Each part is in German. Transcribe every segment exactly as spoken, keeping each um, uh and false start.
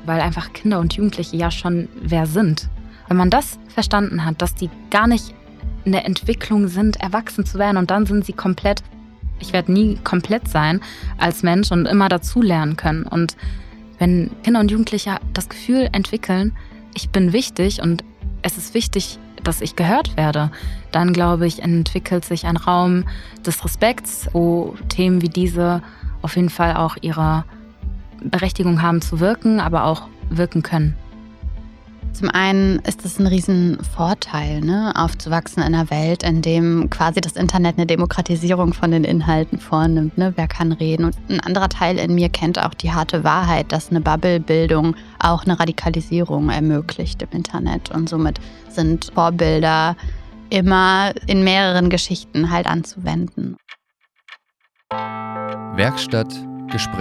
weil einfach Kinder und Jugendliche ja schon wer sind. Wenn man das verstanden hat, dass die gar nicht in der Entwicklung sind, erwachsen zu werden und dann sind sie komplett, ich werde nie komplett sein als Mensch und immer dazulernen können. Und wenn Kinder und Jugendliche das Gefühl entwickeln, ich bin wichtig und es ist wichtig, dass ich gehört werde, dann glaube ich, entwickelt sich ein Raum des Respekts, wo Themen wie diese auf jeden Fall auch ihre Berechtigung haben zu wirken, aber auch wirken können. Zum einen ist es ein Riesenvorteil, ne, aufzuwachsen in einer Welt, in dem quasi das Internet eine Demokratisierung von den Inhalten vornimmt. Ne? Wer kann reden? Und ein anderer Teil in mir kennt auch die harte Wahrheit, dass eine Bubble-Bildung auch eine Radikalisierung ermöglicht im Internet. Und somit sind Vorbilder immer in mehreren Geschichten halt anzuwenden. Werkstatt Gespräch.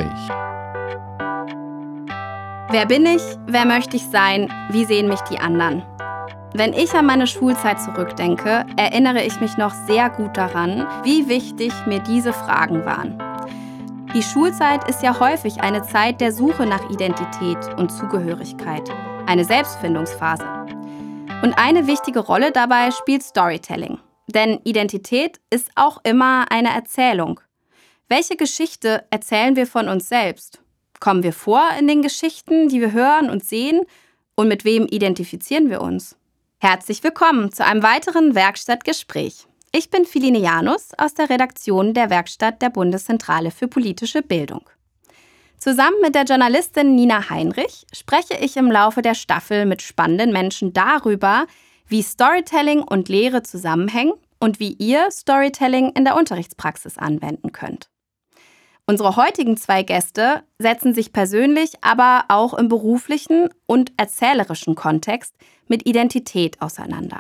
Wer bin ich? Wer möchte ich sein? Wie sehen mich die anderen? Wenn ich an meine Schulzeit zurückdenke, erinnere ich mich noch sehr gut daran, wie wichtig mir diese Fragen waren. Die Schulzeit ist ja häufig eine Zeit der Suche nach Identität und Zugehörigkeit, eine Selbstfindungsphase. Und eine wichtige Rolle dabei spielt Storytelling. Denn Identität ist auch immer eine Erzählung. Welche Geschichte erzählen wir von uns selbst? Kommen wir vor in den Geschichten, die wir hören und sehen? Und mit wem identifizieren wir uns? Herzlich willkommen zu einem weiteren Werkstattgespräch. Ich bin Philine Janus aus der Redaktion der Werkstatt der Bundeszentrale für politische Bildung. Zusammen mit der Journalistin Nina Heinrich spreche ich im Laufe der Staffel mit spannenden Menschen darüber, wie Storytelling und Lehre zusammenhängen und wie ihr Storytelling in der Unterrichtspraxis anwenden könnt. Unsere heutigen zwei Gäste setzen sich persönlich, aber auch im beruflichen und erzählerischen Kontext mit Identität auseinander.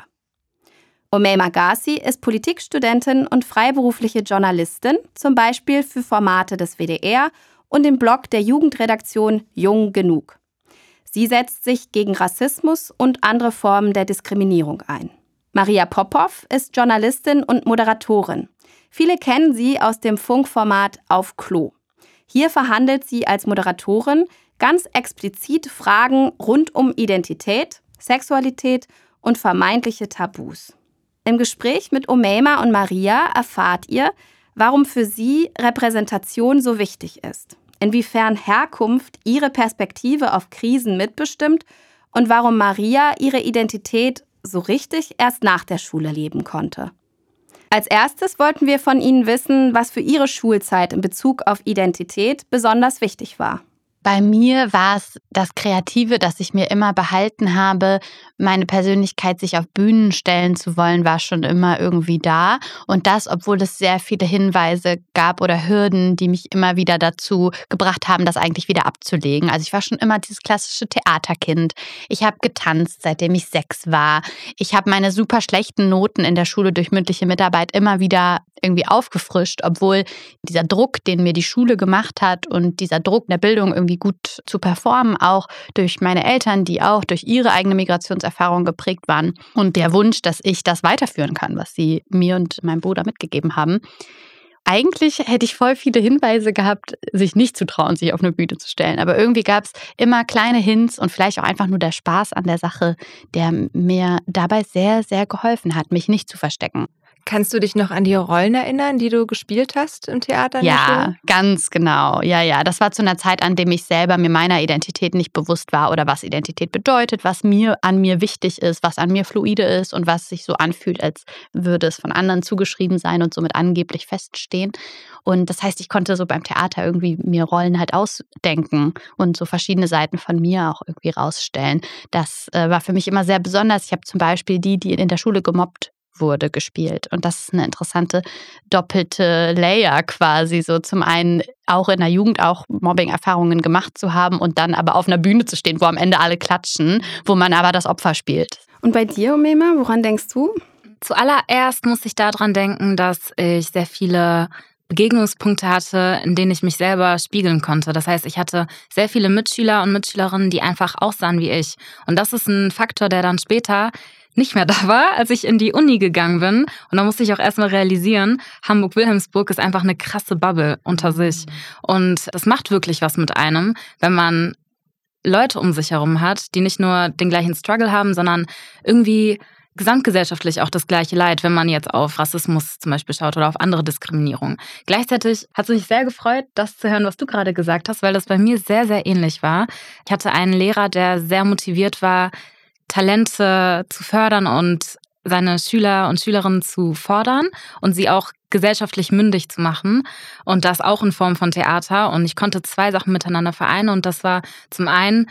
Umeima Ghazi ist Politikstudentin und freiberufliche Journalistin, zum Beispiel für Formate des W D R und den Blog der Jugendredaktion Jung Genug. Sie setzt sich gegen Rassismus und andere Formen der Diskriminierung ein. Maria Popov ist Journalistin und Moderatorin. Viele kennen sie aus dem Funkformat Auf Klo. Hier verhandelt sie als Moderatorin ganz explizit Fragen rund um Identität, Sexualität und vermeintliche Tabus. Im Gespräch mit Umeima und Maria erfahrt ihr, warum für sie Repräsentation so wichtig ist, inwiefern Herkunft ihre Perspektive auf Krisen mitbestimmt und warum Maria ihre Identität so richtig erst nach der Schule leben konnte. Als erstes wollten wir von Ihnen wissen, was für Ihre Schulzeit in Bezug auf Identität besonders wichtig war. Bei mir war es das Kreative, das ich mir immer behalten habe. Meine Persönlichkeit, sich auf Bühnen stellen zu wollen, war schon immer irgendwie da. Und das, obwohl es sehr viele Hinweise gab oder Hürden, die mich immer wieder dazu gebracht haben, das eigentlich wieder abzulegen. Also ich war schon immer dieses klassische Theaterkind. Ich habe getanzt, seitdem ich sechs war. Ich habe meine super schlechten Noten in der Schule durch mündliche Mitarbeit immer wieder irgendwie aufgefrischt, obwohl dieser Druck, den mir die Schule gemacht hat und dieser Druck der Bildung irgendwie gut zu performen, auch durch meine Eltern, die auch durch ihre eigene Migrationserfahrung geprägt waren und der Wunsch, dass ich das weiterführen kann, was sie mir und meinem Bruder mitgegeben haben. Eigentlich hätte ich voll viele Hinweise gehabt, sich nicht zu trauen, sich auf eine Bühne zu stellen. Aber irgendwie gab es immer kleine Hints und vielleicht auch einfach nur der Spaß an der Sache, der mir dabei sehr, sehr geholfen hat, mich nicht zu verstecken. Kannst du dich noch an die Rollen erinnern, die du gespielt hast im Theater? Ja, ganz genau. Ja, ja. Das war zu einer Zeit, an dem ich selber mir meiner Identität nicht bewusst war oder was Identität bedeutet, was mir an mir wichtig ist, was an mir fluide ist und was sich so anfühlt, als würde es von anderen zugeschrieben sein und somit angeblich feststehen. Und das heißt, ich konnte so beim Theater irgendwie mir Rollen halt ausdenken und so verschiedene Seiten von mir auch irgendwie rausstellen. Das äh, war für mich immer sehr besonders. Ich habe zum Beispiel die, die in der Schule gemobbt wurde, gespielt. Und das ist eine interessante doppelte Layer quasi, so zum einen auch in der Jugend auch Mobbing-Erfahrungen gemacht zu haben und dann aber auf einer Bühne zu stehen, wo am Ende alle klatschen, wo man aber das Opfer spielt. Und bei dir, Umeima, woran denkst du? Zuallererst muss ich daran denken, dass ich sehr viele Begegnungspunkte hatte, in denen ich mich selber spiegeln konnte. Das heißt, ich hatte sehr viele Mitschüler und Mitschülerinnen, die einfach aussahen wie ich. Und das ist ein Faktor, der dann später nicht mehr da war, als ich in die Uni gegangen bin. Und da musste ich auch erstmal realisieren, Hamburg-Wilhelmsburg ist einfach eine krasse Bubble unter sich. Und das macht wirklich was mit einem, wenn man Leute um sich herum hat, die nicht nur den gleichen Struggle haben, sondern irgendwie gesamtgesellschaftlich auch das gleiche Leid, wenn man jetzt auf Rassismus zum Beispiel schaut oder auf andere Diskriminierung. Gleichzeitig hat es mich sehr gefreut, das zu hören, was du gerade gesagt hast, weil das bei mir sehr, sehr ähnlich war. Ich hatte einen Lehrer, der sehr motiviert war, Talente zu fördern und seine Schüler und Schülerinnen zu fordern und sie auch gesellschaftlich mündig zu machen. Und das auch in Form von Theater. Und ich konnte zwei Sachen miteinander vereinen. Und das war zum einen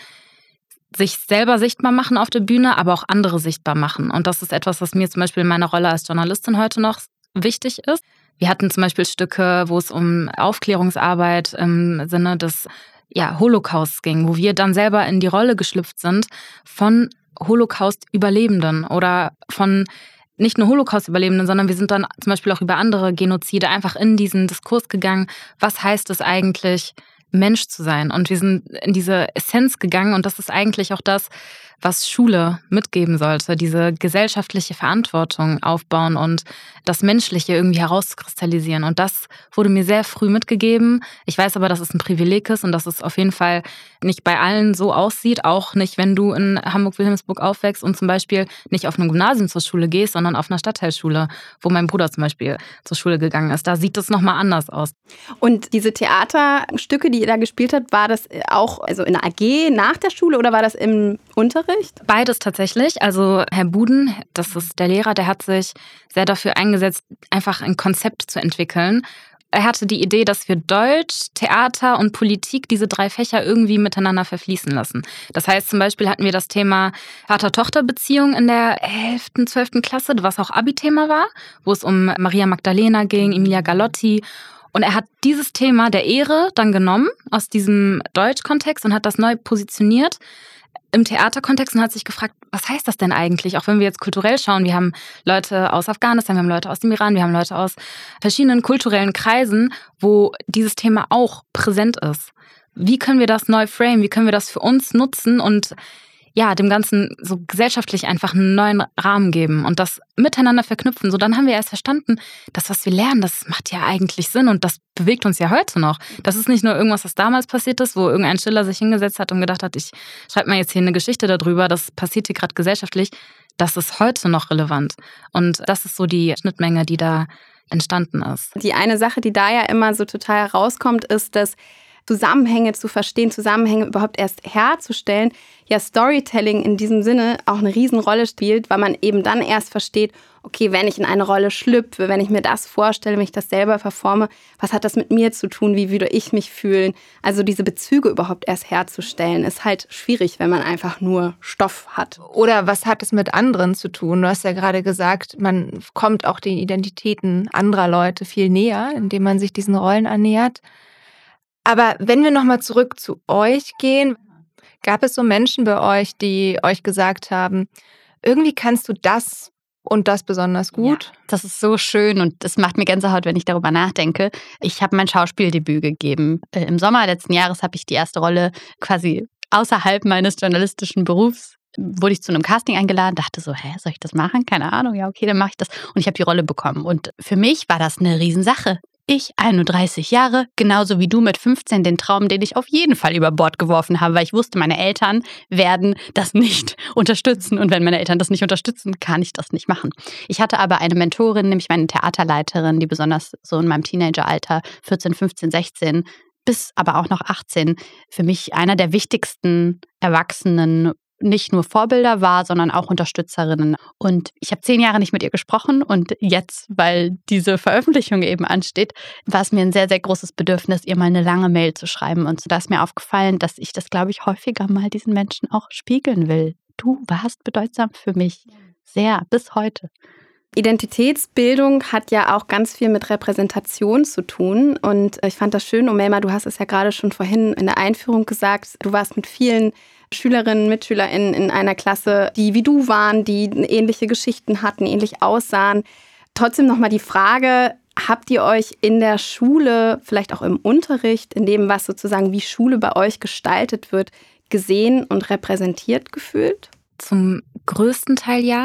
sich selber sichtbar machen auf der Bühne, aber auch andere sichtbar machen. Und das ist etwas, was mir zum Beispiel in meiner Rolle als Journalistin heute noch wichtig ist. Wir hatten zum Beispiel Stücke, wo es um Aufklärungsarbeit im Sinne des ja, Holocausts ging, wo wir dann selber in die Rolle geschlüpft sind von Holocaust-Überlebenden oder von nicht nur Holocaust-Überlebenden, sondern wir sind dann zum Beispiel auch über andere Genozide einfach in diesen Diskurs gegangen. Was heißt es eigentlich, Mensch zu sein? Und wir sind in diese Essenz gegangen und das ist eigentlich auch das, was Schule mitgeben sollte, diese gesellschaftliche Verantwortung aufbauen und das Menschliche irgendwie herauskristallisieren. Und das wurde mir sehr früh mitgegeben. Ich weiß aber, dass es ein Privileg ist und dass es auf jeden Fall nicht bei allen so aussieht, auch nicht, wenn du in Hamburg-Wilhelmsburg aufwächst und zum Beispiel nicht auf einem Gymnasium zur Schule gehst, sondern auf einer Stadtteilschule, wo mein Bruder zum Beispiel zur Schule gegangen ist. Da sieht es nochmal anders aus. Und diese Theaterstücke, die ihr da gespielt habt, war das auch also in der A G nach der Schule oder war das im Unterricht? Beides tatsächlich. Also Herr Buden, das ist der Lehrer, der hat sich sehr dafür eingesetzt, einfach ein Konzept zu entwickeln. Er hatte die Idee, dass wir Deutsch, Theater und Politik, diese drei Fächer irgendwie miteinander verfließen lassen. Das heißt, zum Beispiel hatten wir das Thema Vater-Tochter-Beziehung in der elften, zwölften Klasse, was auch Abi-Thema war, wo es um Maria Magdalena ging, Emilia Galotti. Und er hat dieses Thema der Ehre dann genommen aus diesem Deutsch-Kontext und hat das neu positioniert im Theaterkontext und hat sich gefragt, was heißt das denn eigentlich? Auch wenn wir jetzt kulturell schauen, wir haben Leute aus Afghanistan, wir haben Leute aus dem Iran, wir haben Leute aus verschiedenen kulturellen Kreisen, wo dieses Thema auch präsent ist. Wie können wir das neu framen? Wie können wir das für uns nutzen und ja, dem Ganzen so gesellschaftlich einfach einen neuen Rahmen geben und das miteinander verknüpfen? So, dann haben wir erst verstanden, das, was wir lernen, das macht ja eigentlich Sinn und das bewegt uns ja heute noch. Das ist nicht nur irgendwas, was damals passiert ist, wo irgendein Schiller sich hingesetzt hat und gedacht hat, ich schreibe mal jetzt hier eine Geschichte darüber, das passiert hier gerade gesellschaftlich. Das ist heute noch relevant. Und das ist so die Schnittmenge, die da entstanden ist. Die eine Sache, die da ja immer so total herauskommt, ist, dass Zusammenhänge zu verstehen, Zusammenhänge überhaupt erst herzustellen, ja Storytelling in diesem Sinne auch eine Riesenrolle spielt, weil man eben dann erst versteht, okay, wenn ich in eine Rolle schlüpfe, wenn ich mir das vorstelle, wenn ich das selber performe, was hat das mit mir zu tun, wie würde ich mich fühlen? Also diese Bezüge überhaupt erst herzustellen, ist halt schwierig, wenn man einfach nur Stoff hat. Oder was hat es mit anderen zu tun? Du hast ja gerade gesagt, man kommt auch den Identitäten anderer Leute viel näher, indem man sich diesen Rollen annähert. Aber wenn wir nochmal zurück zu euch gehen, gab es so Menschen bei euch, die euch gesagt haben, irgendwie kannst du das und das besonders gut? Ja, das ist so schön und das macht mir Gänsehaut, wenn ich darüber nachdenke. Ich habe mein Schauspieldebüt gegeben. Im Sommer letzten Jahres habe ich die erste Rolle quasi außerhalb meines journalistischen Berufs. Wurde ich zu einem Casting eingeladen, dachte so, hä, soll ich das machen? Keine Ahnung, ja okay, dann mache ich das. Und ich habe die Rolle bekommen. Und für mich war das eine Riesensache. Ich, einunddreißig Jahre, genauso wie du mit fünfzehn, den Traum, den ich auf jeden Fall über Bord geworfen habe, weil ich wusste, meine Eltern werden das nicht unterstützen. Und wenn meine Eltern das nicht unterstützen, kann ich das nicht machen. Ich hatte aber eine Mentorin, nämlich meine Theaterleiterin, die besonders so in meinem Teenageralter, vierzehn, fünfzehn, sechzehn, bis aber auch noch achtzehn, für mich einer der wichtigsten Erwachsenen, nicht nur Vorbilder war, sondern auch Unterstützerinnen. Und ich habe zehn Jahre nicht mit ihr gesprochen und jetzt, weil diese Veröffentlichung eben ansteht, war es mir ein sehr, sehr großes Bedürfnis, ihr mal eine lange Mail zu schreiben. Und da ist mir aufgefallen, dass ich das, glaube ich, häufiger mal diesen Menschen auch spiegeln will. Du warst bedeutsam für mich. Sehr, bis heute. Identitätsbildung hat ja auch ganz viel mit Repräsentation zu tun. Und ich fand das schön, Umaima, du hast es ja gerade schon vorhin in der Einführung gesagt, du warst mit vielen Schülerinnen, MitschülerInnen in einer Klasse, die wie du waren, die ähnliche Geschichten hatten, ähnlich aussahen. Trotzdem nochmal die Frage, habt ihr euch in der Schule, vielleicht auch im Unterricht, in dem, was sozusagen wie Schule bei euch gestaltet wird, gesehen und repräsentiert gefühlt? Zum größten Teil ja.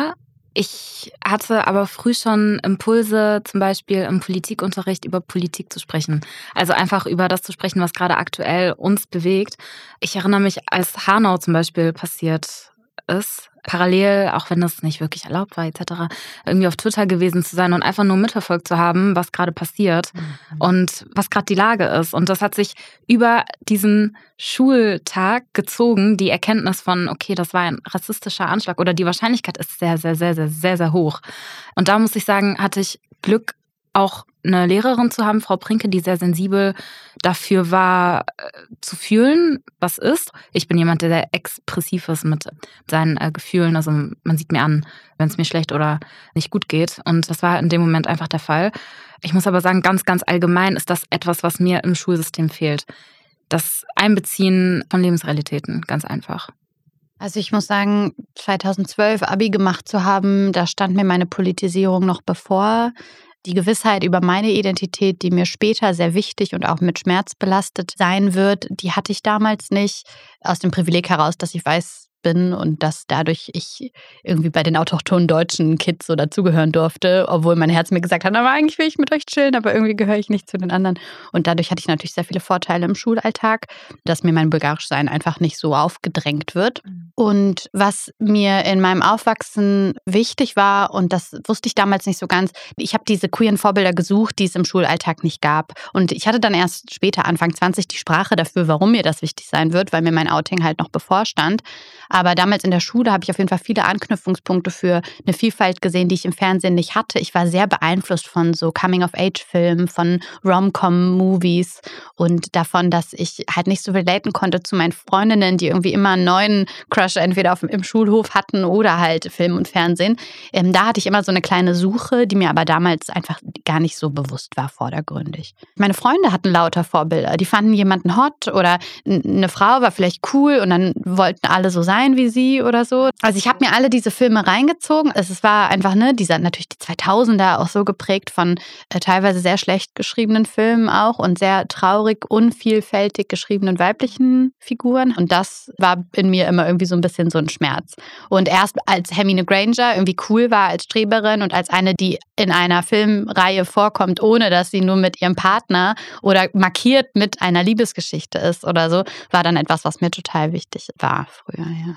Ich hatte aber früh schon Impulse, zum Beispiel im Politikunterricht über Politik zu sprechen. Also einfach über das zu sprechen, was gerade aktuell uns bewegt. Ich erinnere mich, als Hanau zum Beispiel passiert ist, parallel, auch wenn das nicht wirklich erlaubt war et cetera, irgendwie auf Twitter gewesen zu sein und einfach nur mitverfolgt zu haben, was gerade passiert mhm. und was gerade die Lage ist. Und das hat sich über diesen Schultag gezogen, die Erkenntnis von, okay, das war ein rassistischer Anschlag oder die Wahrscheinlichkeit ist sehr, sehr, sehr, sehr, sehr, sehr hoch. Und da muss ich sagen, hatte ich Glück, auch eine Lehrerin zu haben, Frau Prinke, die sehr sensibel dafür war, äh, zu fühlen, was ist. Ich bin jemand, der sehr expressiv ist mit seinen äh, Gefühlen. Also man sieht mir an, wenn es mir schlecht oder nicht gut geht. Und das war in dem Moment einfach der Fall. Ich muss aber sagen, ganz, ganz allgemein ist das etwas, was mir im Schulsystem fehlt. Das Einbeziehen von Lebensrealitäten, ganz einfach. Also ich muss sagen, zweitausendzwölf Abi gemacht zu haben, da stand mir meine Politisierung noch bevor. Die Gewissheit über meine Identität, die mir später sehr wichtig und auch mit Schmerz belastet sein wird, die hatte ich damals nicht. Aus dem Privileg heraus, dass ich weiß bin und dass dadurch ich irgendwie bei den autochthonen deutschen Kids so dazugehören durfte, obwohl mein Herz mir gesagt hat, aber eigentlich will ich mit euch chillen, aber irgendwie gehöre ich nicht zu den anderen. Und dadurch hatte ich natürlich sehr viele Vorteile im Schulalltag, dass mir mein Bulgarischsein einfach nicht so aufgedrängt wird. Und was mir in meinem Aufwachsen wichtig war, und das wusste ich damals nicht so ganz, ich habe diese queeren Vorbilder gesucht, die es im Schulalltag nicht gab. Und ich hatte dann erst später, Anfang zwanzig, die Sprache dafür, warum mir das wichtig sein wird, weil mir mein Outing halt noch bevorstand. Aber damals in der Schule habe ich auf jeden Fall viele Anknüpfungspunkte für eine Vielfalt gesehen, die ich im Fernsehen nicht hatte. Ich war sehr beeinflusst von so Coming-of-Age-Filmen, von Rom-Com-Movies und davon, dass ich halt nicht so relaten konnte zu meinen Freundinnen, die irgendwie immer einen neuen Crush entweder auf, im Schulhof hatten oder halt Film und Fernsehen. Ähm, da hatte ich immer so eine kleine Suche, die mir aber damals einfach gar nicht so bewusst war, vordergründig. Meine Freunde hatten lauter Vorbilder. Die fanden jemanden hot oder eine Frau war vielleicht cool und dann wollten alle so sein wie sie oder so. Also ich habe mir alle diese Filme reingezogen. Es war einfach, ne, dieser natürlich die zweitausender auch so geprägt von äh, teilweise sehr schlecht geschriebenen Filmen auch und sehr traurig, unvielfältig geschriebenen weiblichen Figuren. Und das war in mir immer irgendwie so ein bisschen so ein Schmerz. Und erst als Hermine Granger irgendwie cool war als Streberin und als eine, die in einer Filmreihe vorkommt, ohne dass sie nur mit ihrem Partner oder markiert mit einer Liebesgeschichte ist oder so, war dann etwas, was mir total wichtig war früher, ja.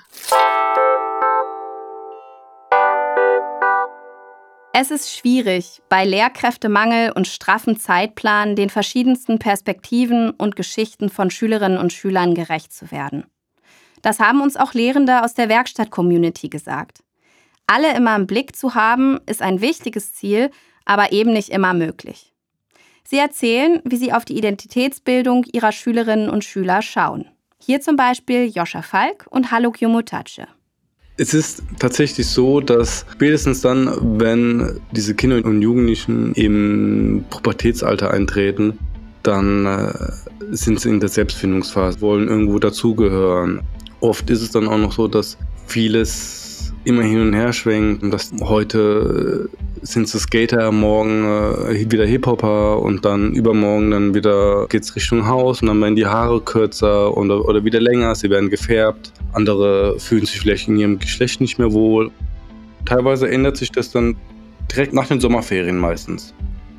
Es ist schwierig, bei Lehrkräftemangel und straffen Zeitplan den verschiedensten Perspektiven und Geschichten von Schülerinnen und Schülern gerecht zu werden. Das haben uns auch Lehrende aus der Werkstatt-Community gesagt. Alle immer im Blick zu haben, ist ein wichtiges Ziel, aber eben nicht immer möglich. Sie erzählen, wie sie auf die Identitätsbildung ihrer Schülerinnen und Schüler schauen. Hier zum Beispiel Joscha Falk und Haluk Yumurtace. Es ist tatsächlich so, dass spätestens dann, wenn diese Kinder und Jugendlichen im Pubertätsalter eintreten, dann äh, sind sie in der Selbstfindungsphase, wollen irgendwo dazugehören. Oft ist es dann auch noch so, dass vieles immer hin und her schwenkt. Dass heute sind sie Skater, morgen äh, wieder Hip-Hopper und dann übermorgen dann wieder geht's Richtung Haus und dann werden die Haare kürzer oder, oder wieder länger, sie werden gefärbt. Andere fühlen sich vielleicht in ihrem Geschlecht nicht mehr wohl. Teilweise ändert sich das dann direkt nach den Sommerferien meistens.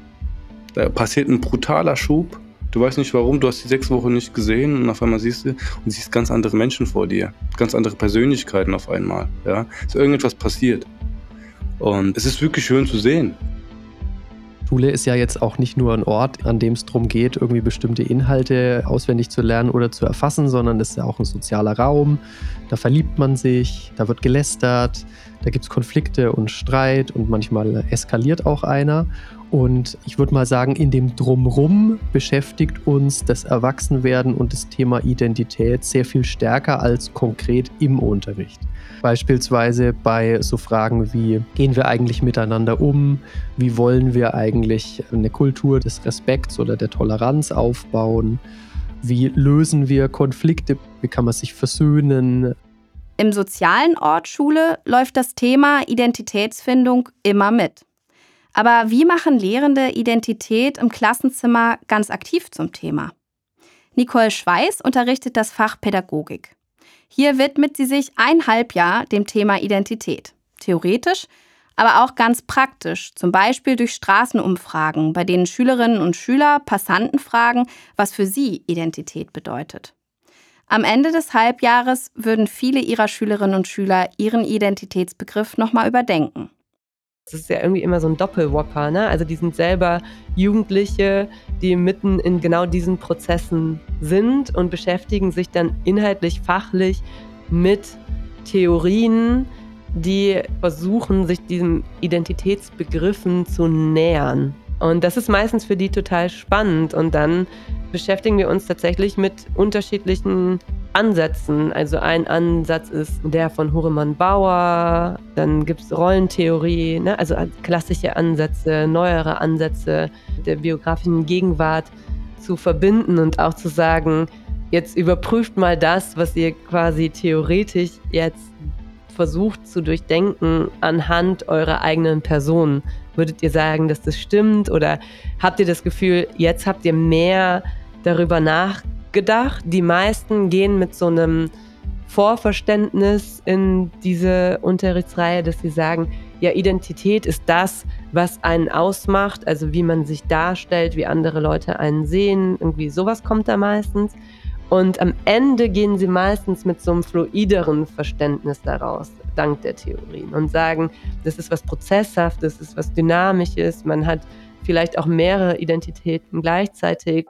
Da passiert ein brutaler Schub. Du weißt nicht warum, du hast die sechs Wochen nicht gesehen und auf einmal siehst du und siehst ganz andere Menschen vor dir. Ganz andere Persönlichkeiten auf einmal. Ja? Ist irgendetwas passiert. Und es ist wirklich schön zu sehen. Schule ist ja jetzt auch nicht nur ein Ort, an dem es darum geht, irgendwie bestimmte Inhalte auswendig zu lernen oder zu erfassen, sondern es ist ja auch ein sozialer Raum. Da verliebt man sich, da wird gelästert, da gibt es Konflikte und Streit und manchmal eskaliert auch einer. Und ich würde mal sagen, in dem Drumrum beschäftigt uns das Erwachsenwerden und das Thema Identität sehr viel stärker als konkret im Unterricht. Beispielsweise bei so Fragen wie, gehen wir eigentlich miteinander um? Wie wollen wir eigentlich eine Kultur des Respekts oder der Toleranz aufbauen? Wie lösen wir Konflikte? Wie kann man sich versöhnen? Im sozialen Ort Schule läuft das Thema Identitätsfindung immer mit. Aber wie machen Lehrende Identität im Klassenzimmer ganz aktiv zum Thema? Nicole Schweiß unterrichtet das Fach Pädagogik. Hier widmet sie sich ein Halbjahr dem Thema Identität. Theoretisch, Aber auch ganz praktisch, zum Beispiel durch Straßenumfragen, bei denen Schülerinnen und Schüler Passanten fragen, was für sie Identität bedeutet. Am Ende des Halbjahres würden viele ihrer Schülerinnen und Schüler ihren Identitätsbegriff nochmal überdenken. Es ist ja irgendwie immer so ein Doppelwhopper, ne? Also die sind selber Jugendliche, die mitten in genau diesen Prozessen sind und beschäftigen sich dann inhaltlich, fachlich mit Theorien, die versuchen, sich diesen Identitätsbegriffen zu nähern. Und das ist meistens für die total spannend. Und dann beschäftigen wir uns tatsächlich mit unterschiedlichen Ansätzen. Also ein Ansatz ist der von Huremann Bauer, dann gibt es Rollentheorie, ne? Also klassische Ansätze, neuere Ansätze der biografischen Gegenwart zu verbinden und auch zu sagen, jetzt überprüft mal das, was ihr quasi theoretisch jetzt versucht zu durchdenken anhand eurer eigenen Person. Würdet ihr sagen, dass das stimmt, oder habt ihr das Gefühl, jetzt habt ihr mehr darüber nachgedacht? Die meisten gehen mit so einem Vorverständnis in diese Unterrichtsreihe, dass sie sagen, ja, Identität ist das, was einen ausmacht, also wie man sich darstellt, wie andere Leute einen sehen, irgendwie sowas kommt da meistens. Und am Ende gehen sie meistens mit so einem fluideren Verständnis daraus, dank der Theorien, und sagen, das ist was Prozesshaftes, das ist was Dynamisches, man hat vielleicht auch mehrere Identitäten gleichzeitig.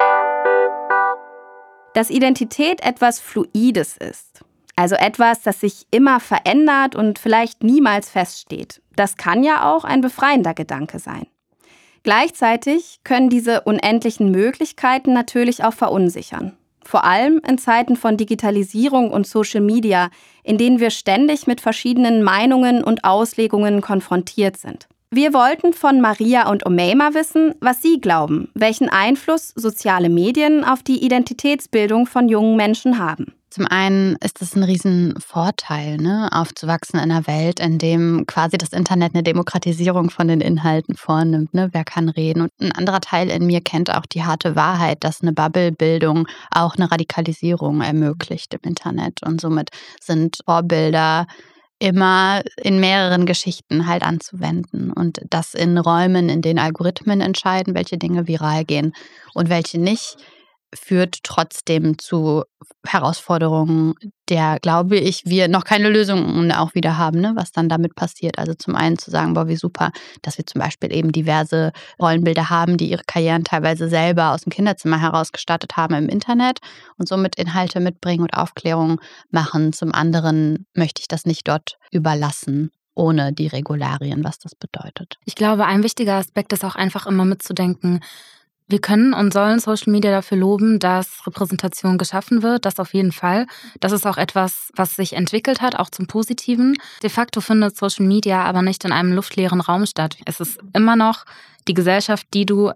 Dass Identität etwas Fluides ist, also etwas, das sich immer verändert und vielleicht niemals feststeht, das kann ja auch ein befreiender Gedanke sein. Gleichzeitig können diese unendlichen Möglichkeiten natürlich auch verunsichern. Vor allem in Zeiten von Digitalisierung und Social Media, in denen wir ständig mit verschiedenen Meinungen und Auslegungen konfrontiert sind. Wir wollten von Maria und Omeima wissen, was sie glauben, welchen Einfluss soziale Medien auf die Identitätsbildung von jungen Menschen haben. Zum einen ist es ein Riesenvorteil, ne, aufzuwachsen in einer Welt, in dem quasi das Internet eine Demokratisierung von den Inhalten vornimmt. Ne? Wer kann reden? Und ein anderer Teil in mir kennt auch die harte Wahrheit, dass eine Bubble-Bildung auch eine Radikalisierung ermöglicht im Internet. Und somit sind Vorbilder immer in mehreren Geschichten halt anzuwenden. Und das in Räumen, in denen Algorithmen entscheiden, welche Dinge viral gehen und welche nicht, führt trotzdem zu Herausforderungen, der, glaube ich, wir noch keine Lösungen auch wieder haben, ne, was dann damit passiert. Also zum einen zu sagen, boah, wie super, dass wir zum Beispiel eben diverse Rollenbilder haben, die ihre Karrieren teilweise selber aus dem Kinderzimmer heraus gestartet haben im Internet und somit Inhalte mitbringen und Aufklärung machen. Zum anderen möchte ich das nicht dort überlassen, ohne die Regularien, was das bedeutet. Ich glaube, ein wichtiger Aspekt ist auch einfach immer mitzudenken, wir können und sollen Social Media dafür loben, dass Repräsentation geschaffen wird, das auf jeden Fall. Das ist auch etwas, was sich entwickelt hat, auch zum Positiven. De facto findet Social Media aber nicht in einem luftleeren Raum statt. Es ist immer noch die Gesellschaft, die du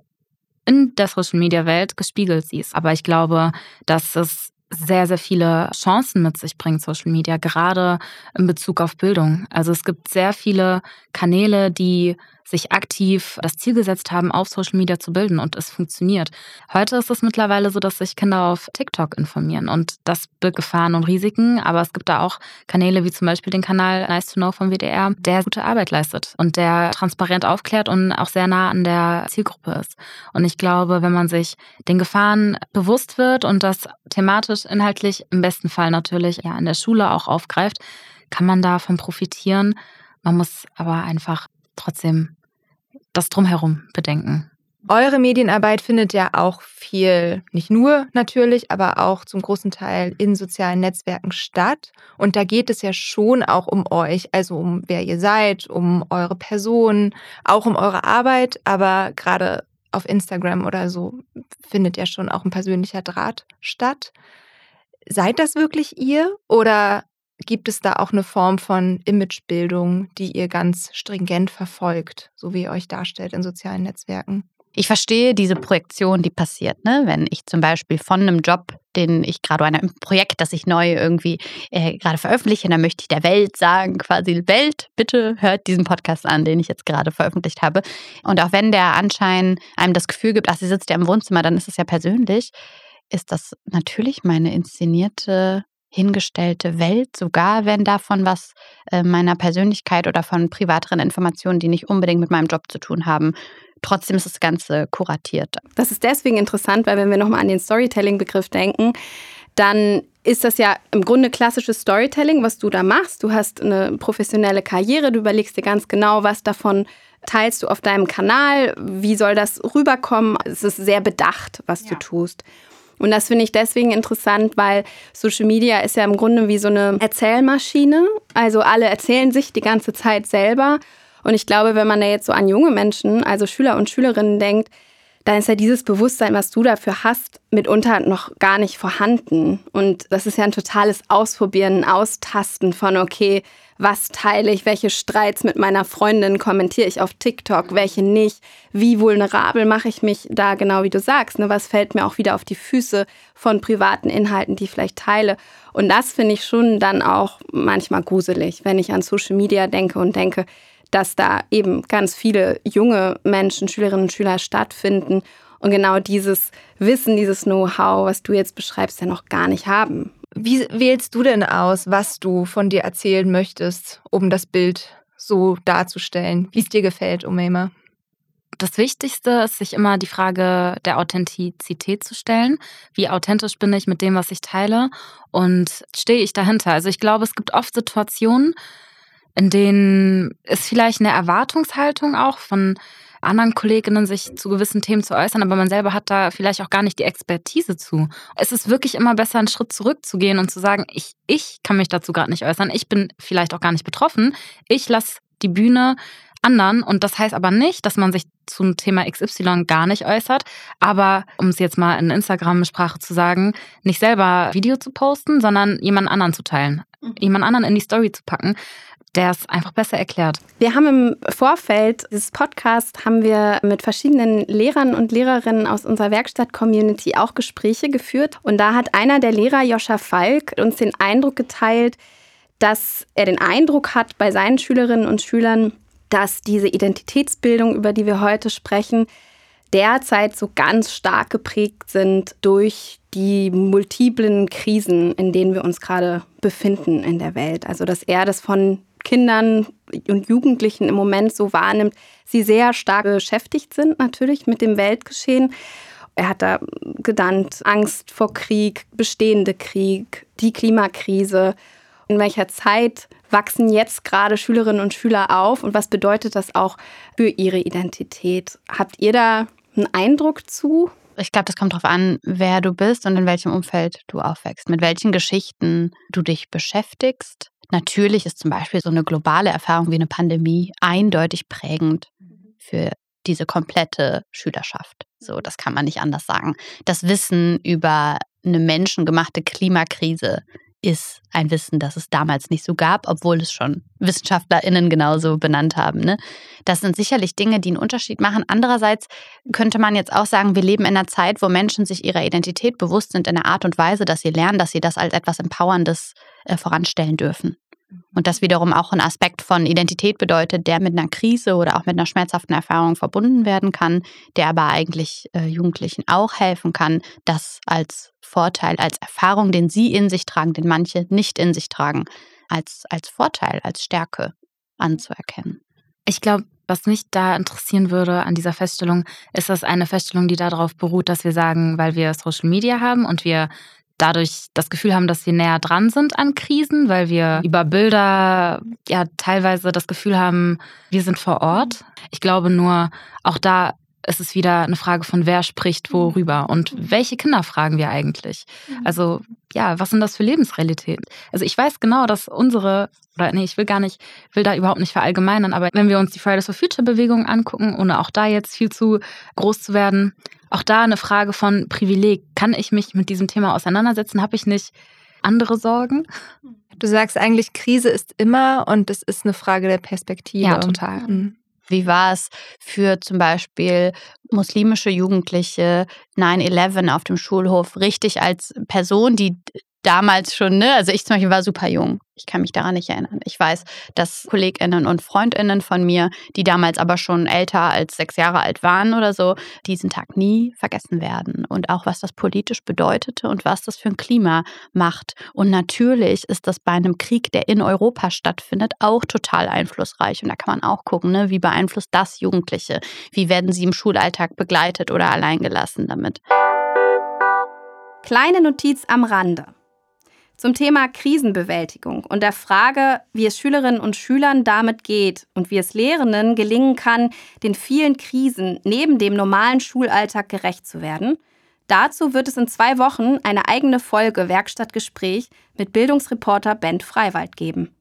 in der Social Media Welt gespiegelt siehst. Aber ich glaube, dass es sehr, sehr viele Chancen mit sich bringt, Social Media, gerade in Bezug auf Bildung. Also es gibt sehr viele Kanäle, die sich aktiv das Ziel gesetzt haben, auf Social Media zu bilden, und es funktioniert. Heute ist es mittlerweile so, dass sich Kinder auf TikTok informieren, und das birgt Gefahren und Risiken, aber es gibt da auch Kanäle wie zum Beispiel den Kanal Nice to Know vom W D R, der gute Arbeit leistet und der transparent aufklärt und auch sehr nah an der Zielgruppe ist. Und ich glaube, wenn man sich den Gefahren bewusst wird und das thematisch, inhaltlich im besten Fall natürlich ja in der Schule auch aufgreift, kann man davon profitieren. Man muss aber einfach trotzdem das Drumherum bedenken. Eure Medienarbeit findet ja auch viel, nicht nur natürlich, aber auch zum großen Teil in sozialen Netzwerken statt. Und da geht es ja schon auch um euch, also um wer ihr seid, um eure Person, auch um eure Arbeit. Aber gerade auf Instagram oder so findet ja schon auch ein persönlicher Draht statt. Seid das wirklich ihr, oder gibt es da auch eine Form von Imagebildung, die ihr ganz stringent verfolgt, so wie ihr euch darstellt in sozialen Netzwerken? Ich verstehe diese Projektion, die passiert, ne? Wenn ich zum Beispiel von einem Job, den ich gerade, einem Projekt, das ich neu irgendwie äh, gerade veröffentliche, dann möchte ich der Welt sagen, quasi Welt, bitte hört diesen Podcast an, den ich jetzt gerade veröffentlicht habe. Und auch wenn der Anschein einem das Gefühl gibt, ach, sie sitzt ja im Wohnzimmer, dann ist es ja persönlich, ist das natürlich meine inszenierte hingestellte Welt, sogar wenn davon was äh, meiner Persönlichkeit oder von privateren Informationen, die nicht unbedingt mit meinem Job zu tun haben. Trotzdem ist das Ganze kuratiert. Das ist deswegen interessant, weil wenn wir nochmal an den Storytelling-Begriff denken, dann ist das ja im Grunde klassisches Storytelling, was du da machst. Du hast eine professionelle Karriere, du überlegst dir ganz genau, was davon teilst du auf deinem Kanal, wie soll das rüberkommen. Es ist sehr bedacht, was ja. du tust. Und das finde ich deswegen interessant, weil Social Media ist ja im Grunde wie so eine Erzählmaschine. Also alle erzählen sich die ganze Zeit selber. Und ich glaube, wenn man da jetzt so an junge Menschen, also Schüler und Schülerinnen denkt, dann ist ja dieses Bewusstsein, was du dafür hast, mitunter noch gar nicht vorhanden. Und das ist ja ein totales Ausprobieren, Austasten von, okay, was teile ich, welche Streits mit meiner Freundin kommentiere ich auf TikTok, welche nicht, wie vulnerabel mache ich mich da, genau wie du sagst, ne? Was fällt mir auch wieder auf die Füße von privaten Inhalten, die ich vielleicht teile. Und das finde ich schon dann auch manchmal gruselig, wenn ich an Social Media denke und denke, dass da eben ganz viele junge Menschen, Schülerinnen und Schüler stattfinden und genau dieses Wissen, dieses Know-how, was du jetzt beschreibst, ja noch gar nicht haben. Wie wählst du denn aus, was du von dir erzählen möchtest, um das Bild so darzustellen, wie es dir gefällt, Umaima? Das Wichtigste ist, sich immer die Frage der Authentizität zu stellen. Wie authentisch bin ich mit dem, was ich teile? Und stehe ich dahinter? Also ich glaube, es gibt oft Situationen, in denen ist vielleicht eine Erwartungshaltung auch von anderen Kolleginnen, sich zu gewissen Themen zu äußern, aber man selber hat da vielleicht auch gar nicht die Expertise zu. Es ist wirklich immer besser, einen Schritt zurückzugehen und zu sagen, ich, ich kann mich dazu gerade nicht äußern, ich bin vielleicht auch gar nicht betroffen, ich lasse die Bühne anderen und das heißt aber nicht, dass man sich zum Thema X Y gar nicht äußert, aber um es jetzt mal in Instagram-Sprache zu sagen, nicht selber Video zu posten, sondern jemand anderen zu teilen, mhm. jemand anderen in die Story zu packen, der es einfach besser erklärt. Wir haben im Vorfeld dieses Podcasts haben wir mit verschiedenen Lehrern und Lehrerinnen aus unserer Werkstatt-Community auch Gespräche geführt. Und da hat einer der Lehrer, Joscha Falk, uns den Eindruck geteilt, dass er den Eindruck hat bei seinen Schülerinnen und Schülern, dass diese Identitätsbildung, über die wir heute sprechen, derzeit so ganz stark geprägt sind durch die multiplen Krisen, in denen wir uns gerade befinden in der Welt. Also dass er das von Kindern und Jugendlichen im Moment so wahrnimmt, sie sehr stark beschäftigt sind natürlich mit dem Weltgeschehen. Er hat da genannt Angst vor Krieg, bestehende Krieg, die Klimakrise. In welcher Zeit wachsen jetzt gerade Schülerinnen und Schüler auf und was bedeutet das auch für ihre Identität? Habt ihr da einen Eindruck zu? Ich glaube, das kommt darauf an, wer du bist und in welchem Umfeld du aufwächst, mit welchen Geschichten du dich beschäftigst. Natürlich ist zum Beispiel so eine globale Erfahrung wie eine Pandemie eindeutig prägend für diese komplette Schülerschaft. So, das kann man nicht anders sagen. Das Wissen über eine menschengemachte Klimakrise ist ein Wissen, das es damals nicht so gab, obwohl es schon WissenschaftlerInnen genauso benannt haben. Ne? Das sind sicherlich Dinge, die einen Unterschied machen. Andererseits könnte man jetzt auch sagen, wir leben in einer Zeit, wo Menschen sich ihrer Identität bewusst sind in der Art und Weise, dass sie lernen, dass sie das als etwas Empowerndes äh, voranstellen dürfen. Und das wiederum auch ein Aspekt von Identität bedeutet, der mit einer Krise oder auch mit einer schmerzhaften Erfahrung verbunden werden kann, der aber eigentlich äh, Jugendlichen auch helfen kann, das als Vorteil, als Erfahrung, den sie in sich tragen, den manche nicht in sich tragen, als, als Vorteil, als Stärke anzuerkennen. Ich glaube, was mich da interessieren würde an dieser Feststellung, ist das eine Feststellung, die darauf beruht, dass wir sagen, weil wir Social Media haben und wir dadurch das Gefühl haben, dass wir näher dran sind an Krisen, weil wir über Bilder ja teilweise das Gefühl haben, wir sind vor Ort. Ich glaube nur, auch da ist es wieder eine Frage von, wer spricht worüber und welche Kinder fragen wir eigentlich? Also ja, was sind das für Lebensrealitäten? Also ich weiß genau, dass unsere, oder nee, ich will gar nicht, will da überhaupt nicht verallgemeinern, aber wenn wir uns die Fridays for Future Bewegung angucken, ohne auch da jetzt viel zu groß zu werden, auch da eine Frage von Privileg. Kann ich mich mit diesem Thema auseinandersetzen? Habe ich nicht andere Sorgen? Du sagst eigentlich, Krise ist immer und es ist eine Frage der Perspektive. Ja, total. Mhm. Wie war es für zum Beispiel muslimische Jugendliche neun elf auf dem Schulhof richtig als Person, die damals schon, ne, also ich zum Beispiel war super jung. Ich kann mich daran nicht erinnern. Ich weiß, dass KollegInnen und FreundInnen von mir, die damals aber schon älter als sechs Jahre alt waren oder so, diesen Tag nie vergessen werden. Und auch, was das politisch bedeutete und was das für ein Klima macht. Und natürlich ist das bei einem Krieg, der in Europa stattfindet, auch total einflussreich. Und da kann man auch gucken, ne, wie beeinflusst das Jugendliche? Wie werden sie im Schulalltag begleitet oder alleingelassen damit? Kleine Notiz am Rande. Zum Thema Krisenbewältigung und der Frage, wie es Schülerinnen und Schülern damit geht und wie es Lehrenden gelingen kann, den vielen Krisen neben dem normalen Schulalltag gerecht zu werden. Dazu wird es in zwei Wochen eine eigene Folge Werkstattgespräch mit Bildungsreporter Bent Freiwald geben.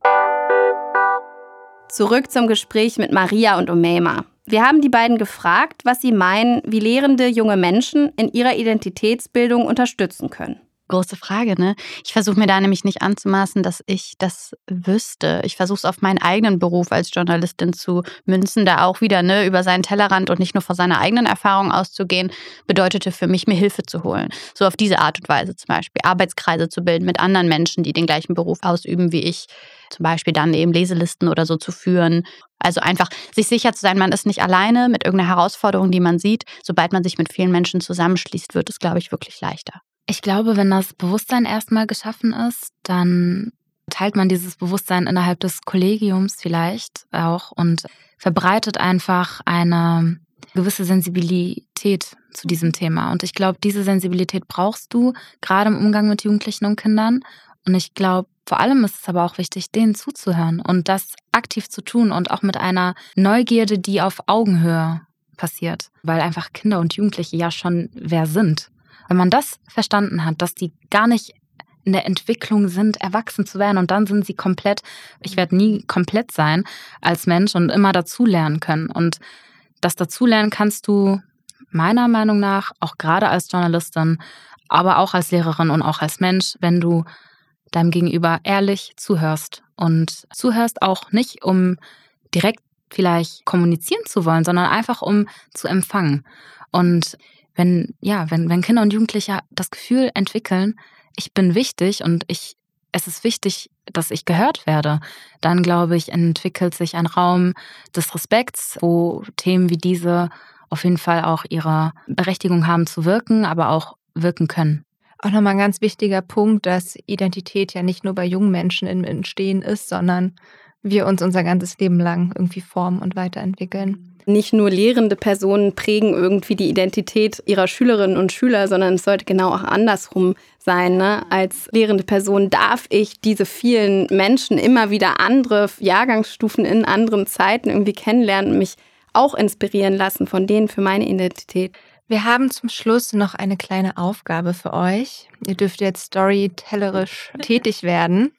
Zurück zum Gespräch mit Maria und Umeima. Wir haben die beiden gefragt, was sie meinen, wie Lehrende junge Menschen in ihrer Identitätsbildung unterstützen können. Große Frage, ne? Ich versuche mir da nämlich nicht anzumaßen, dass ich das wüsste. Ich versuche es auf meinen eigenen Beruf als Journalistin zu münzen, da auch wieder, ne, über seinen Tellerrand und nicht nur von seiner eigenen Erfahrung auszugehen, bedeutete für mich, mir Hilfe zu holen. So auf diese Art und Weise zum Beispiel. Arbeitskreise zu bilden mit anderen Menschen, die den gleichen Beruf ausüben wie ich. Zum Beispiel dann eben Leselisten oder so zu führen. Also einfach sich sicher zu sein, man ist nicht alleine mit irgendeiner Herausforderung, die man sieht. Sobald man sich mit vielen Menschen zusammenschließt, wird es, glaube ich, wirklich leichter. Ich glaube, wenn das Bewusstsein erstmal geschaffen ist, dann teilt man dieses Bewusstsein innerhalb des Kollegiums vielleicht auch und verbreitet einfach eine gewisse Sensibilität zu diesem Thema. Und ich glaube, diese Sensibilität brauchst du gerade im Umgang mit Jugendlichen und Kindern. Und ich glaube, vor allem ist es aber auch wichtig, denen zuzuhören und das aktiv zu tun und auch mit einer Neugierde, die auf Augenhöhe passiert. Weil einfach Kinder und Jugendliche ja schon wer sind. Wenn man das verstanden hat, dass die gar nicht in der Entwicklung sind, erwachsen zu werden und dann sind sie komplett, ich werde nie komplett sein als Mensch und immer dazulernen können. Und das Dazulernen kannst du meiner Meinung nach auch gerade als Journalistin, aber auch als Lehrerin und auch als Mensch, wenn du deinem Gegenüber ehrlich zuhörst. Und zuhörst auch nicht, um direkt vielleicht kommunizieren zu wollen, sondern einfach um zu empfangen. Und Wenn, ja, wenn, wenn Kinder und Jugendliche das Gefühl entwickeln, ich bin wichtig und ich, es ist wichtig, dass ich gehört werde, dann glaube ich, entwickelt sich ein Raum des Respekts, wo Themen wie diese auf jeden Fall auch ihre Berechtigung haben zu wirken, aber auch wirken können. Auch nochmal ein ganz wichtiger Punkt, dass Identität ja nicht nur bei jungen Menschen im Entstehen ist, sondern wir uns unser ganzes Leben lang irgendwie formen und weiterentwickeln. Nicht nur lehrende Personen prägen irgendwie die Identität ihrer Schülerinnen und Schüler, sondern es sollte genau auch andersrum sein. Ne? Als lehrende Person darf ich diese vielen Menschen immer wieder andere Jahrgangsstufen in anderen Zeiten irgendwie kennenlernen und mich auch inspirieren lassen von denen für meine Identität. Wir haben zum Schluss noch eine kleine Aufgabe für euch. Ihr dürft jetzt storytellerisch tätig werden.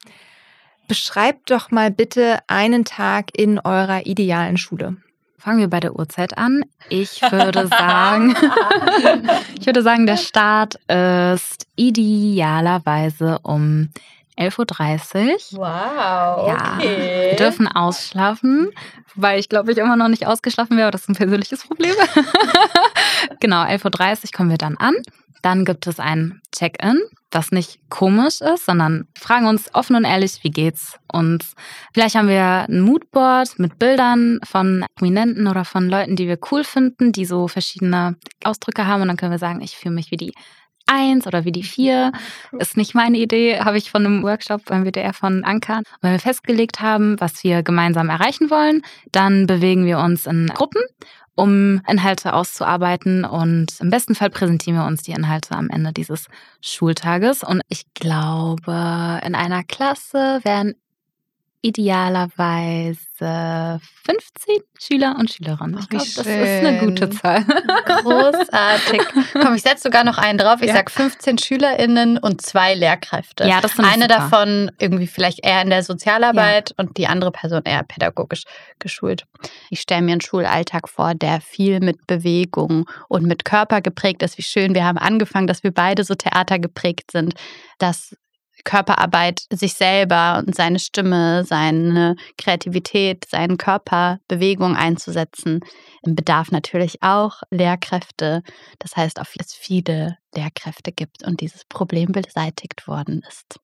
Beschreibt doch mal bitte einen Tag in eurer idealen Schule. Fangen wir bei der Uhrzeit an. Ich würde sagen, ich würde sagen, der Start ist idealerweise um elf Uhr dreißig. Wow, ja, okay. Wir dürfen ausschlafen, wobei ich glaube, ich immer noch nicht ausgeschlafen wäre, aber das ist ein persönliches Problem. Genau, elf Uhr dreißig kommen wir dann an. Dann gibt es ein Check-in, das nicht komisch ist, sondern fragen uns offen und ehrlich, wie geht's uns? Vielleicht haben wir ein Moodboard mit Bildern von Prominenten oder von Leuten, die wir cool finden, die so verschiedene Ausdrücke haben. Und dann können wir sagen, ich fühle mich wie die Eins oder wie die Vier. Ist nicht meine Idee, habe ich von einem Workshop beim W D R von Anka. Und wenn wir festgelegt haben, was wir gemeinsam erreichen wollen, dann bewegen wir uns in Gruppen, um Inhalte auszuarbeiten, und im besten Fall präsentieren wir uns die Inhalte am Ende dieses Schultages. Und ich glaube, in einer Klasse wären idealerweise fünfzehn Schüler und Schülerinnen. Ich glaube, das ist eine gute Zahl. Großartig. Komm, ich setze sogar noch einen drauf. Ich Ja. sage fünfzehn SchülerInnen und zwei Lehrkräfte. Ja, das finde ich Eine super. davon irgendwie vielleicht eher in der Sozialarbeit und die andere Person eher pädagogisch geschult. Ich stelle mir einen Schulalltag vor, der viel mit Bewegung und mit Körper geprägt ist. Wie schön, wir haben angefangen, dass wir beide so Theater geprägt sind. Das Körperarbeit, sich selber und seine Stimme, seine Kreativität, seinen Körper, Bewegung einzusetzen, bedarf natürlich auch Lehrkräfte. Das heißt, dass es viele Lehrkräfte gibt und dieses Problem beseitigt worden ist.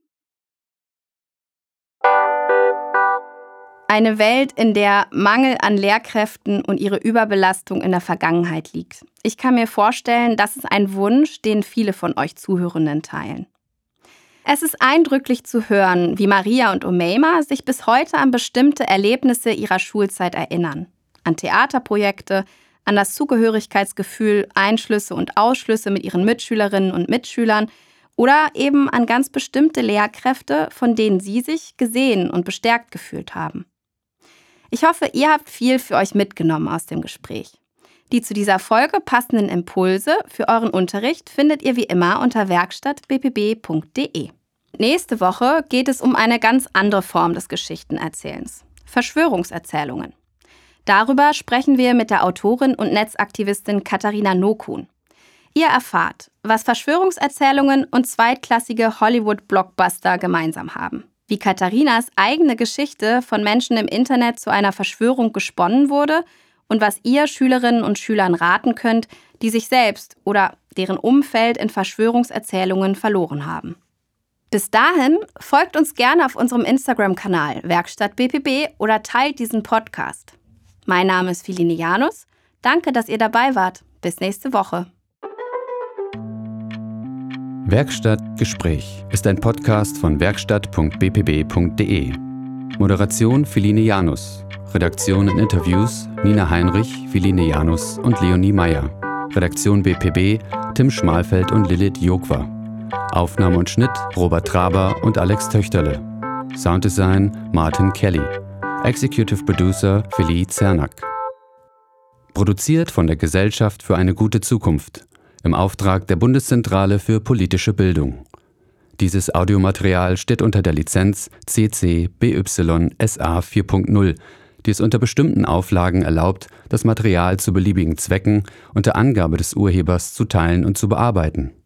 Eine Welt, in der Mangel an Lehrkräften und ihre Überbelastung in der Vergangenheit liegt. Ich kann mir vorstellen, das ist ein Wunsch, den viele von euch Zuhörenden teilen. Es ist eindrücklich zu hören, wie Maria und Umeima sich bis heute an bestimmte Erlebnisse ihrer Schulzeit erinnern. An Theaterprojekte, an das Zugehörigkeitsgefühl, Einschlüsse und Ausschlüsse mit ihren Mitschülerinnen und Mitschülern oder eben an ganz bestimmte Lehrkräfte, von denen sie sich gesehen und bestärkt gefühlt haben. Ich hoffe, ihr habt viel für euch mitgenommen aus dem Gespräch. Die zu dieser Folge passenden Impulse für euren Unterricht findet ihr wie immer unter werkstatt b p b punkt d e. Nächste Woche geht es um eine ganz andere Form des Geschichtenerzählens: Verschwörungserzählungen. Darüber sprechen wir mit der Autorin und Netzaktivistin Katharina Nokun. Ihr erfahrt, was Verschwörungserzählungen und zweitklassige Hollywood-Blockbuster gemeinsam haben. Wie Katharinas eigene Geschichte von Menschen im Internet zu einer Verschwörung gesponnen wurde und was ihr Schülerinnen und Schülern raten könnt, die sich selbst oder deren Umfeld in Verschwörungserzählungen verloren haben. Bis dahin folgt uns gerne auf unserem Instagram-Kanal Werkstatt B P B oder teilt diesen Podcast. Mein Name ist Philine Janus. Danke, dass ihr dabei wart. Bis nächste Woche. Werkstatt Gespräch ist ein Podcast von werkstatt punkt b p b punkt d e. Moderation Philine Janus. Redaktion und Interviews Nina Heinrich, Philine Janus und Leonie Meyer. Redaktion B P B Tim Schmalfeld und Lilith Jogwa. Aufnahme und Schnitt Robert Traber und Alex Töchterle. Sounddesign Martin Kelly. Executive Producer Philly Zernack. Produziert von der Gesellschaft für eine gute Zukunft im Auftrag der Bundeszentrale für politische Bildung. Dieses Audiomaterial steht unter der Lizenz C C B Y S A vier Punkt null, die es unter bestimmten Auflagen erlaubt, das Material zu beliebigen Zwecken unter Angabe des Urhebers zu teilen und zu bearbeiten.